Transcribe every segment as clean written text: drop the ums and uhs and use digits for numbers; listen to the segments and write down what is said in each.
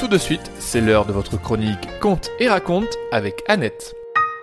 Tout de suite, c'est l'heure de votre chronique Conte et raconte avec Annette.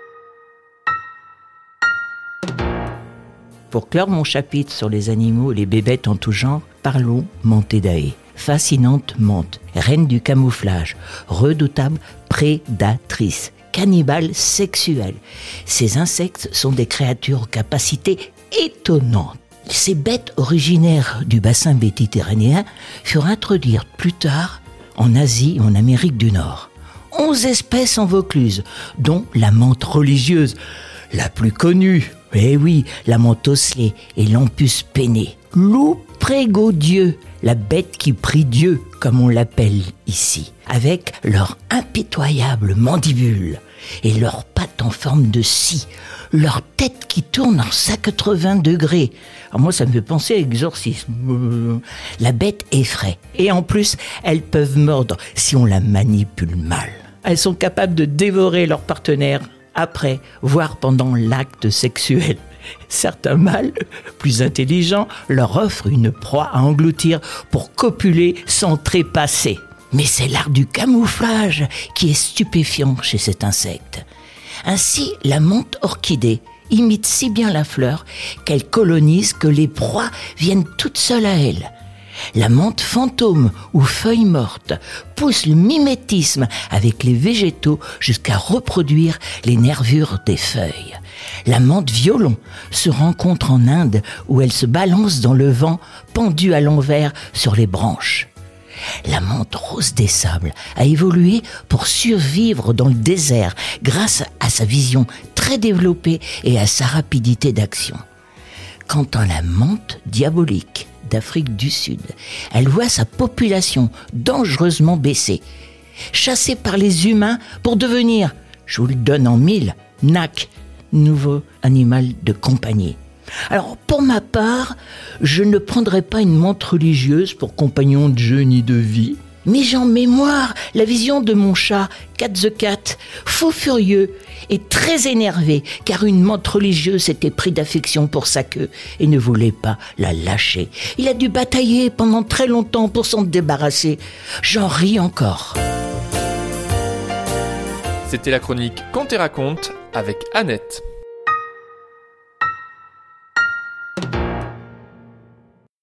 Pour clore mon chapitre sur les animaux et les bébêtes en tout genre, parlons Mantidae. Fascinante mante, reine du camouflage, redoutable prédatrice, cannibale sexuelle. Ces insectes sont des créatures aux capacités étonnantes. Ces bêtes originaires du bassin méditerranéen furent introduites plus tard en Asie et en Amérique du Nord. 11 espèces en Vaucluse, dont la mante religieuse, la plus connue. Eh oui, la mante osselée et l'ampus penné. Loup prégodieux, la bête qui prie Dieu, comme on l'appelle ici, avec leur impitoyable mandibule et leurs pattes en forme de scie, leur tête qui tourne en 180 degrés. Alors moi, ça me fait penser à l'exorcisme. La bête effraie. Et en plus, elles peuvent mordre si on la manipule mal. Elles sont capables de dévorer leur partenaire après, voire pendant l'acte sexuel. Certains mâles, plus intelligents, leur offrent une proie à engloutir pour copuler sans trépasser. Mais c'est l'art du camouflage qui est stupéfiant chez cet insecte. Ainsi, la mante orchidée imite si bien la fleur qu'elle colonise que les proies viennent toutes seules à elle. La mante fantôme ou feuille morte pousse le mimétisme avec les végétaux jusqu'à reproduire les nervures des feuilles. La mante violon se rencontre en Inde où elle se balance dans le vent pendue à l'envers sur les branches. La mante rose des sables a évolué pour survivre dans le désert grâce à sa vision très développée et à sa rapidité d'action. Quant à la mante diabolique d'Afrique du Sud, elle voit sa population dangereusement baisser, chassée par les humains pour devenir, je vous le donne en 1000, NAC, nouveau animal de compagnie. Alors, pour ma part, je ne prendrai pas une mante religieuse pour compagnon de jeu ni de vie, mais j'ai en mémoire la vision de mon chat, Cat the Cat, fou furieux et très énervé, car une mante religieuse s'était pris d'affection pour sa queue et ne voulait pas la lâcher. Il a dû batailler pendant très longtemps pour s'en débarrasser. J'en ris encore. C'était la chronique Conte et raconte avec Annette.